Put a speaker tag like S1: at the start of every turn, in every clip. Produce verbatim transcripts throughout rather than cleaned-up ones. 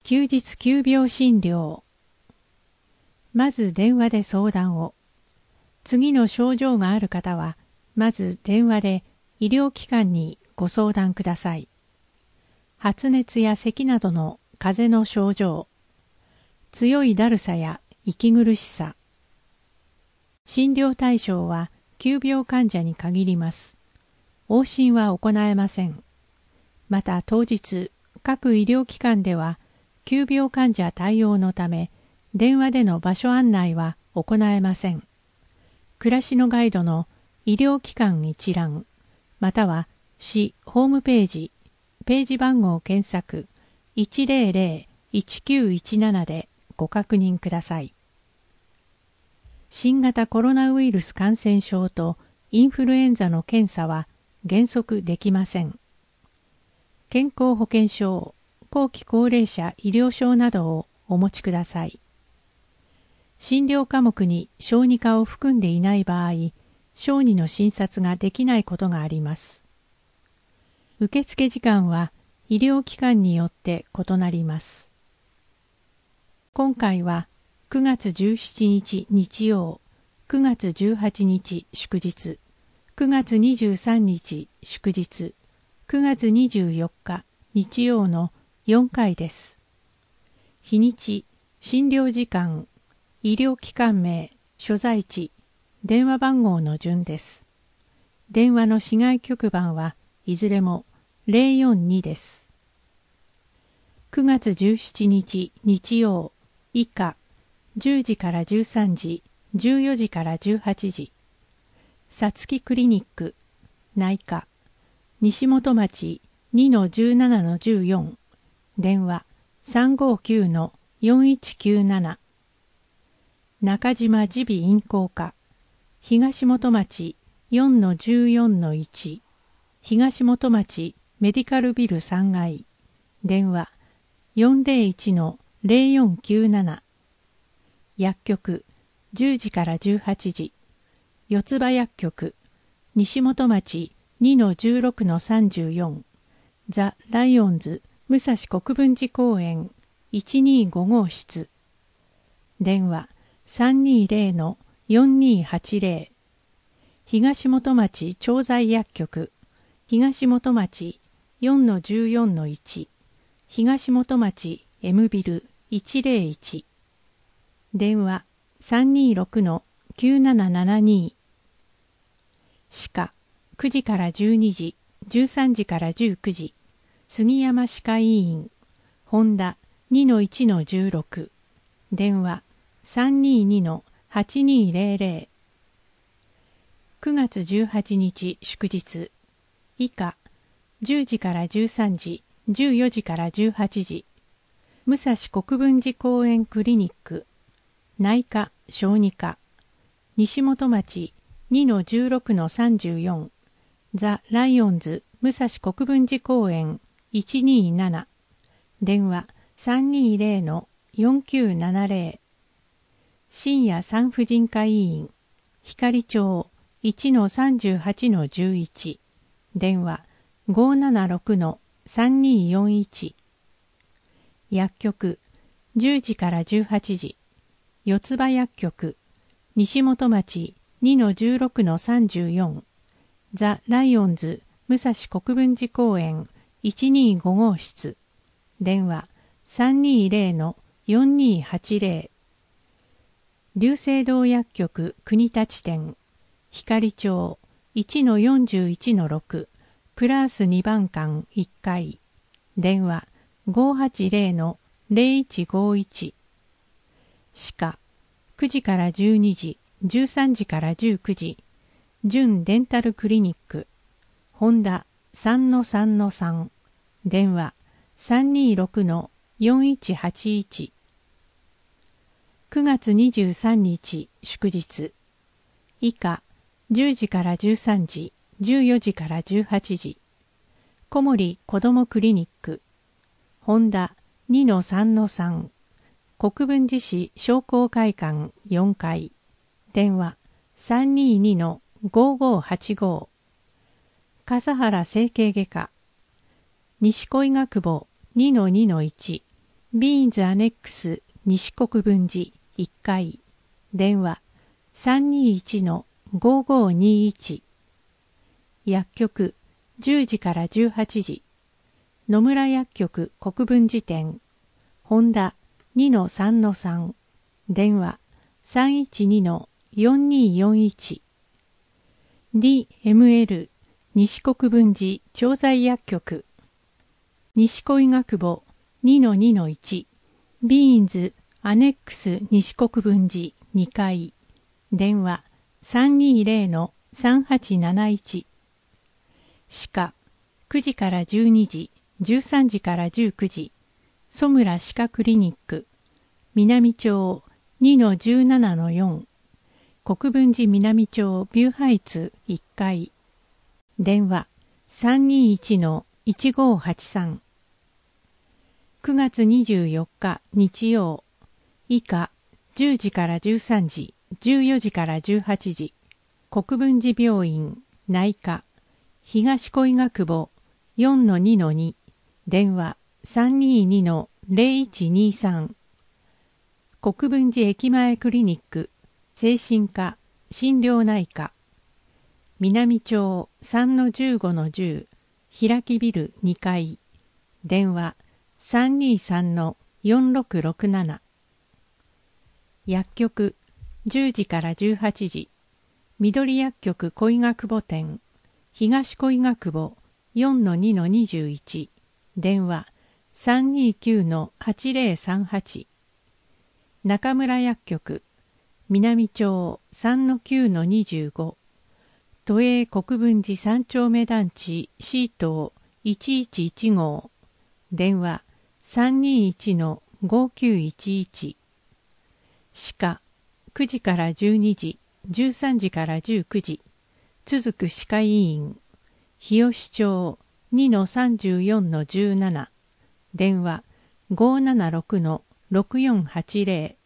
S1: 休日急病診療。まず電話で相談を。次の症状がある方は、まず電話で医療機関にご相談ください。発熱や咳などの風邪の症状、強いだるさや息苦しさ。診療対象は急病患者に限ります。往診は行えません。また当日、各医療機関では急病患者対応のため、電話での場所案内は行えません。暮らしのガイドの医療機関一覧、または市ホームページ、ページ番号検索 いちゼロゼロいちきゅういちなな でご確認ください。新型コロナウイルス感染症とインフルエンザの検査は原則できません。健康保険証、後期高齢者医療証などをお持ちください。診療科目に小児科を含んでいない場合、小児の診察ができないことがあります。受付時間は医療機関によって異なります。今回はくがつじゅうしちにち日曜、くがつじゅうはちにち祝日、くがつにじゅうさんにち祝日、くがつにじゅうよっか日曜のよんかいです。日にち、診療時間、医療機関名、所在地、電話番号の順です。電話の市外局番はいずれもゼロよんにです。くがつじゅうしちにち日曜、以下、じゅうじからじゅうさんじ、じゅうよじからじゅうはちじ。さつきクリニック、内科、西本町 にのじゅうななのじゅうよん、電話 さんごきゅうのよんいちきゅうなな。中島耳鼻咽喉科、東本町 よんのじゅうよんのいち、東本町メディカルビルさんがい、電話 よんゼロいちのゼロよんきゅうなな。薬局じゅうじからじゅうはちじ、四つ葉薬局、西本町 にのじゅうろくのさんじゅうよん、ザ・ライオンズ武蔵国分寺公園いちにごごうしつ、電話さんにゼロのよんにはちゼロ、東本町調剤薬局、東本町 よんのじゅうよんのいち、東本町 M ビルいちゼロいち、電話さんにろくのきゅうななななに。歯科くじからじゅうにじ、じゅうさんじからじゅうくじ、杉山歯科医院、ホンダ にのいちのじゅうろく、電話さんににのはちにゼロゼロ。くがつじゅうはちにち祝日、以下、じゅうじからじゅうさんじ、じゅうよじからじゅうはちじ、武蔵国分寺公園クリニック、内科小児科、西本町 にのじゅうろくのさんじゅうよん、ザ・ライオンズ武蔵国分寺公園いちになな、電話さんにゼロのよんきゅうななゼロ、深夜産婦人科医院、光町 いちのさんじゅうはちのじゅういち、電話ごーななろくのさんによんいち、薬局じゅうじからじゅうはちじ、四つ葉薬局、西本町 にのじゅうろくのさんじゅうよん、ザ・ライオンズ武蔵国分寺公園いちにごごうしつ、電話さんにゼロのよんにはちゼロ、龍星堂薬局国立店、光町 いちのよんじゅういちのろく、プラスにばんかんいっかい、電話ごーはちゼロのゼロいちごいち、歯科くじからじゅうにじ、じゅうさんじからじゅうくじ、純デンタルクリニック、ホンダ さんのさんのさん、電話さんにろくのよんいちはちいち。くがつにじゅうさんにち祝日、以下、じゅうじからじゅうさんじ、じゅうよじからじゅうはちじ、小森子どもクリニック、ホンダ にのさんのさん、国分寺市商工会館よんかい、電話さんににのごーごーはちごー、笠原整形外科、西小医学部 にのにのいち、 ビーンズアネックス西国分寺いっかい、電話 さんにいちのごごにいち。薬局じゅうじからじゅうはちじ。野村薬局国分寺店、ホンダ にのさんのさん、電話 さんいちにのよんによんいち。ディーエムエル 西国分寺調剤薬局、西小医学部 にのにのいち、ビーンズアネックス西国分寺にかい、電話 さんにゼロのさんはちなないち。歯科くじからじゅうにじ、じゅうさんじからじゅうくじ、曽村歯科クリニック、南町 にのじゅうななのよん、国分寺南町ビューハイツいっかい、電話 さんにいちのいちごはちさん。くがつにじゅうよっか日曜、以下じゅうじからじゅうさんじ、じゅうよじからじゅうはちじ、国分寺病院内科東小医学部 よんのにのに、電話 さんににのゼロいちにさん。国分寺駅前クリニック精神科心療内科、南町 さんのじゅうごのじゅう、開きビルにかい、電話 さんにさんのよんろくろくなな。薬局じゅうじからじゅうはちじ、緑薬局小医学部店、東小医学部 よんのにのにじゅういち、電話 さんにきゅうのはちゼロさんはち。中村薬局南町 さんのきゅうのにじゅうご、都営国分寺三丁目団地 シー棟いちいちいちごう、電話 さんにいちのごきゅういちいち。歯科くじからじゅうにじ、じゅうさんじからじゅうくじ、続く歯科医院、日吉町 にのさんじゅうよんのじゅうなな、電話 ごーななろくのろくよんはちゼロ。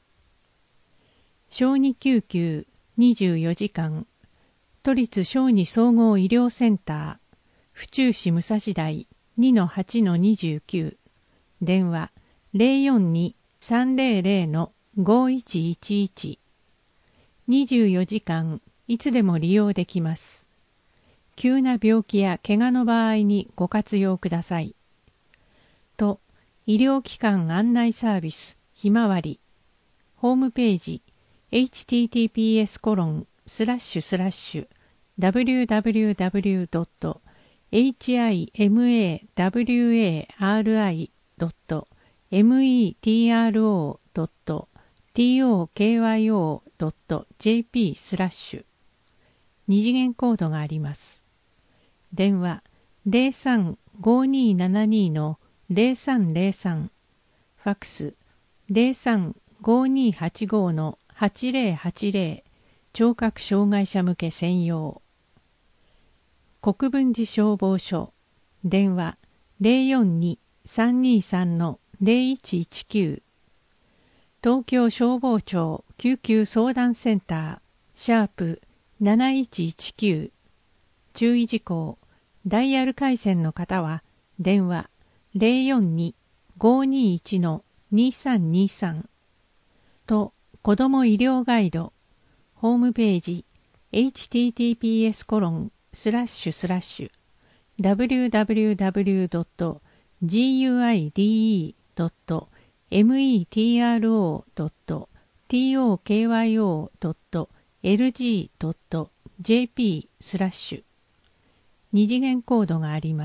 S1: 小児救急にじゅうよじかん、都立小児総合医療センター、府中市武蔵台 にのはちのにじゅうきゅう、電話 ゼロよんにさんゼロゼロのごいちいちいち。にじゅうよじかんいつでも利用できます。急な病気や怪我の場合にご活用ください。と、医療機関案内サービスひまわり、ホームページ エイチティーティーピーエスコロンスラッシュスラッシュダブリューダブリューダブリュードットエイチアイエムエーダブリューエーアールアイドットエムイーティーアールオードットティーオーケーワイオードットジェーピースラッシュ。二次元コードがあります。電話 ゼロさんごにーななに のゼロさんゼロさん、ファックス ゼロさんごにーはちごのはちゼロはちゼロ、聴覚障害者向け専用。国分寺消防署、電話 ゼロよんにさんにさんのゼロいちいちきゅう。東京消防庁救急相談センター、シャープなないちいちきゅう。注意事項、ダイヤル回線の方は、電話 ゼロよんにごにいちのにさんにさん。と、子ども医療ガイド、ホームページ エイチティーティーピーエスコロンスラッシュスラッシュダブリューダブリューダブリュードットジーユーアイディーイードットエムイーティーアールオードットティーオーケーワイオードットエルジードットジェーピースラッシュ。二次元コードがあります。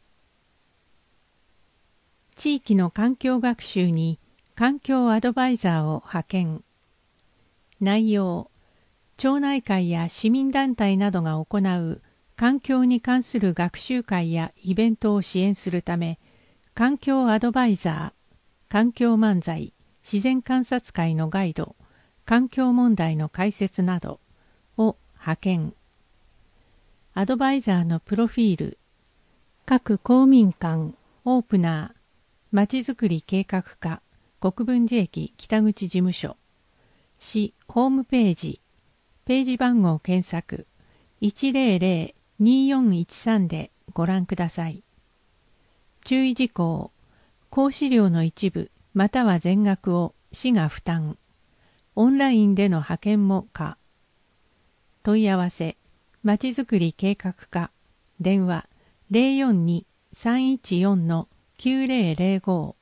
S1: 地域の環境学習に環境アドバイザーを派遣。内容、町内会や市民団体などが行う環境に関する学習会やイベントを支援するため、環境アドバイザー、環境漫才、自然観察会のガイド、環境問題の解説などを派遣。アドバイザーのプロフィール、各公民館、オープナー、まちづくり計画課、国分寺駅北口事務所、市ホームページ、ページ番号検索 いちゼロゼロにーよんいちさん でご覧ください。注意事項、 講師料の一部または全額を市が負担。オンラインでの派遣も可。問い合わせ、まちづくり計画課、電話 ゼロよんに さんいちよん きゅうゼロゼロご。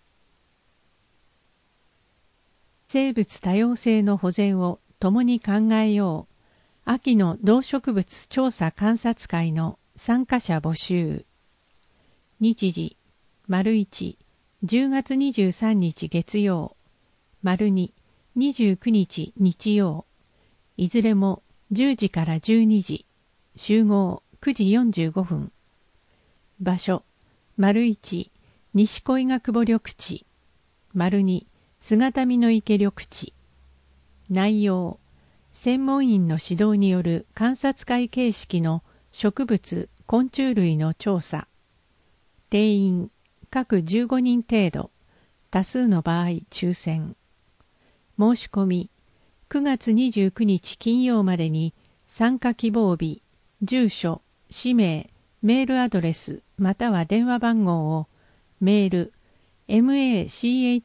S1: 生物多様性の保全を共に考えよう。秋の動植物調査観察会の参加者募集。日時、丸いち、じゅうがつにじゅうさんにち月曜、丸に、にじゅうくにち日曜、いずれもじゅうじからじゅうにじ、集合くじよんじゅうごふん。場所、丸いち、西小伊賀久保緑地、丸に、姿見の池緑地。内容、専門員の指導による観察会形式の植物・昆虫類の調査。定員、各じゅうごにん程度、多数の場合抽選。申し込み、くがつにじゅうくにち金曜までに参加希望日、住所、氏名、メールアドレスまたは電話番号をメール マチ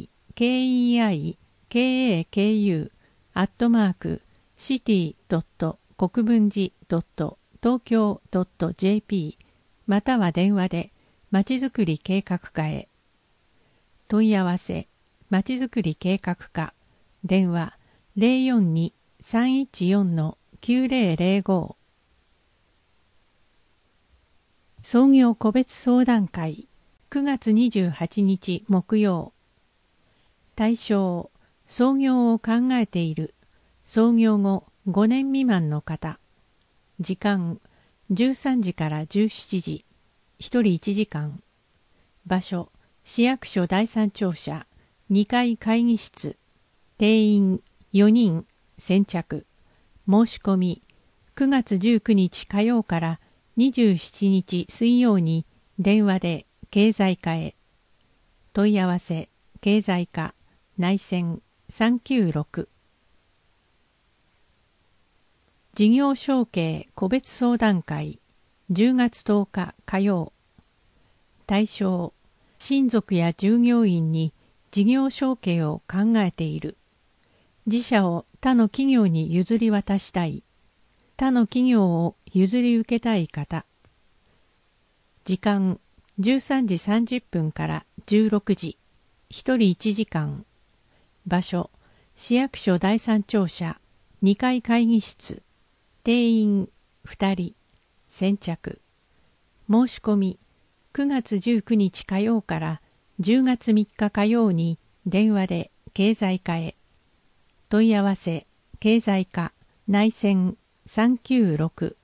S1: ケーアットマークシティドット国分寺ドット東京ドットジェーピー または電話でまちづくり計画課へ。問い合わせ、まちづくり計画課、電話 ゼロよんに さんいちよん きゅうゼロゼロご。創業個別相談会、くがつにじゅうはちにち木曜。対象、創業を考えている、創業後ごねん未満の方。時間、じゅうさんじからじゅうしちじ、ひとりいちじかん。場所、市役所第三庁舎、にかい会議室。定員よにん、先着。申し込み、くがつじゅうくにち火曜からにじゅうしちにち水曜に電話で経済課へ。問い合わせ、経済課、内線さんきゅうろく。事業承継個別相談会、じゅうがつとおか火曜。対象、親族や従業員に事業承継を考えている。自社を他の企業に譲り渡したい。他の企業を譲り受けたい方。時間、じゅうさんじさんじゅっぷんからじゅうろくじ、ひとりいちじかん。場所、市役所第三庁舎、にかい会議室。定員ふたり、先着。申し込み、くがつじゅうくにち火曜からじゅうがつみっか火曜に電話で経済課へ。問い合わせ、経済課、内線さんきゅうろく。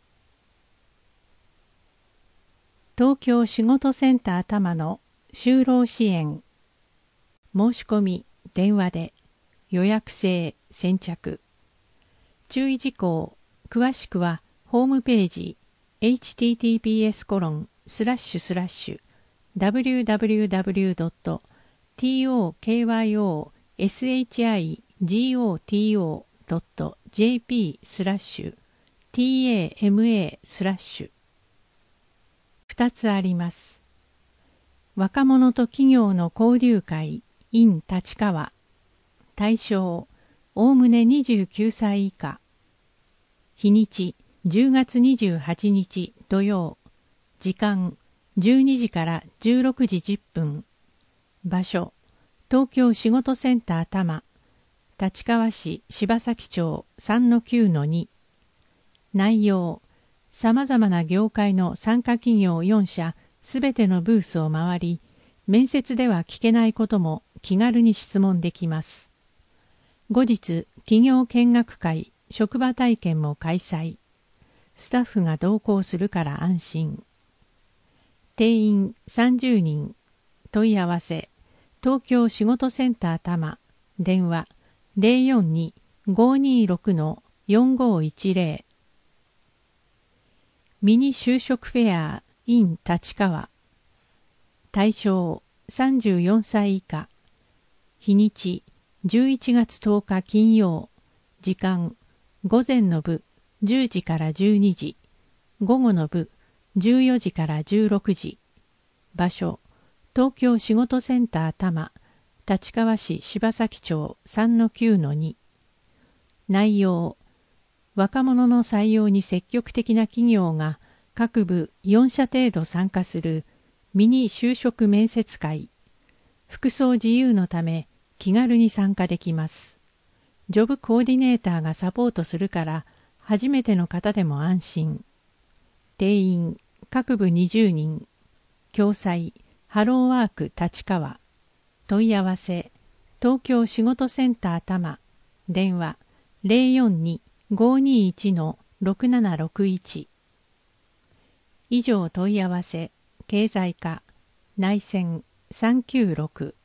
S1: 東京仕事センター多摩の就労支援。申し込み、電話で。予約制、先着。注意事項、詳しくはホームページ エイチティーティーピーエスコロンスラッシュスラッシュダブリューダブリューダブリュードットトーキョーシゴトドットジェーピースラッシュタマスラッシュふたつあります。若者と企業の交流会 in 立川。対象、おおむねにじゅうきゅうさい以下。日にち、じゅうがつにじゅうはちにち土曜。時間、じゅうにじからじゅうろくじじゅっぷん。場所、東京仕事センター多摩。立川市柴崎町 さんのきゅうのに。内容、さまざまな業界の参加企業よんしゃすべてのブースを回り、面接では聞けないことも気軽に質問できます。後日、企業見学会、職場体験も開催。スタッフが同行するから安心。定員さんじゅうにん。問い合わせ、東京仕事センター多摩。電話ゼロよんに ごーにーろく よんごーいちゼロ。ミニ就職フェア in 立川。対象さんじゅうよんさい以下。日にちじゅういちがつとおか金曜。時間、午前の部じゅうじからじゅうにじ。午後の部じゅうよじからじゅうろくじ。場所、 東京仕事センター多摩、立川市柴崎町 さんのきゅうのに。内容、若者の採用に積極的な企業が各部よん社程度参加するミニ就職面接会。服装自由のため気軽に参加できます。ジョブコーディネーターがサポートするから初めての方でも安心。定員各部にじゅうにん。共催ハローワーク立川。問い合わせ東京仕事センター多摩。電話 ゼロよんに ごーにーいち ろくななろくいち。以上問い合わせ経済課内線さんきゅうろく